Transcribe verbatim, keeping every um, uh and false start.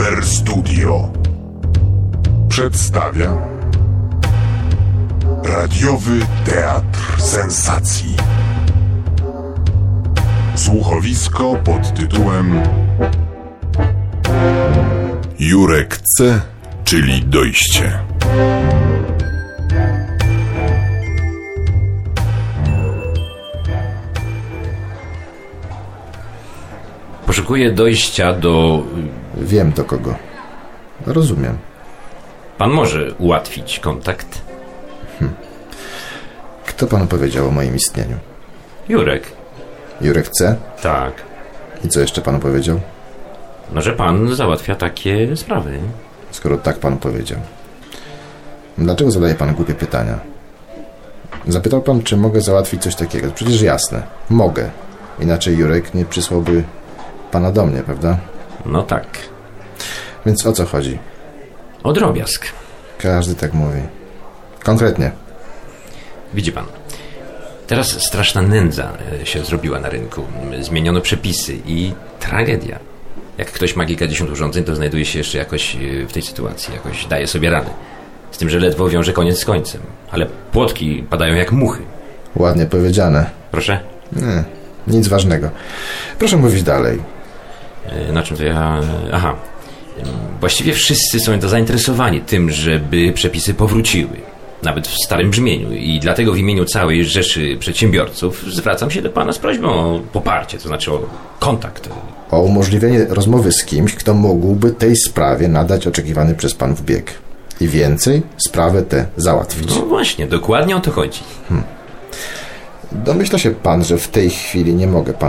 Amber Studio przedstawia radiowy teatr sensacji. Słuchowisko pod tytułem Jurek C., czyli dojście. Poszukuję dojścia do... Wiem do kogo. Rozumiem. Pan może ułatwić kontakt? Hm. Kto panu powiedział o moim istnieniu? Jurek. Jurek C.? Tak. I co jeszcze panu powiedział? No, że pan załatwia takie sprawy. Skoro tak panu powiedział. Dlaczego zadaje pan głupie pytania? Zapytał pan, czy mogę załatwić coś takiego. Przecież jasne. Mogę. Inaczej Jurek nie przysłałby pana do mnie, prawda? No tak. Więc o co chodzi? O drobiazg. Każdy tak mówi. Konkretnie. Widzi pan, teraz straszna nędza się zrobiła na rynku. Zmieniono przepisy i tragedia. Jak ktoś ma kilkadziesiąt urządzeń, to znajduje się jeszcze jakoś w tej sytuacji, jakoś daje sobie radę. Z tym, że ledwo wiąże koniec z końcem. Ale płotki padają jak muchy. Ładnie powiedziane. Proszę? Nie, nic ważnego. Proszę mówić dalej. Na czym to ja... Aha. Właściwie wszyscy są to zainteresowani tym, żeby przepisy powróciły. Nawet w starym brzmieniu. I dlatego w imieniu całej rzeszy przedsiębiorców zwracam się do pana z prośbą o poparcie, to znaczy o kontakt. O umożliwienie rozmowy z kimś, kto mógłby tej sprawie nadać oczekiwany przez panów bieg. I więcej, sprawę tę załatwić. No właśnie, dokładnie o to chodzi. Hmm. Domyśla się pan, że w tej chwili nie mogę pana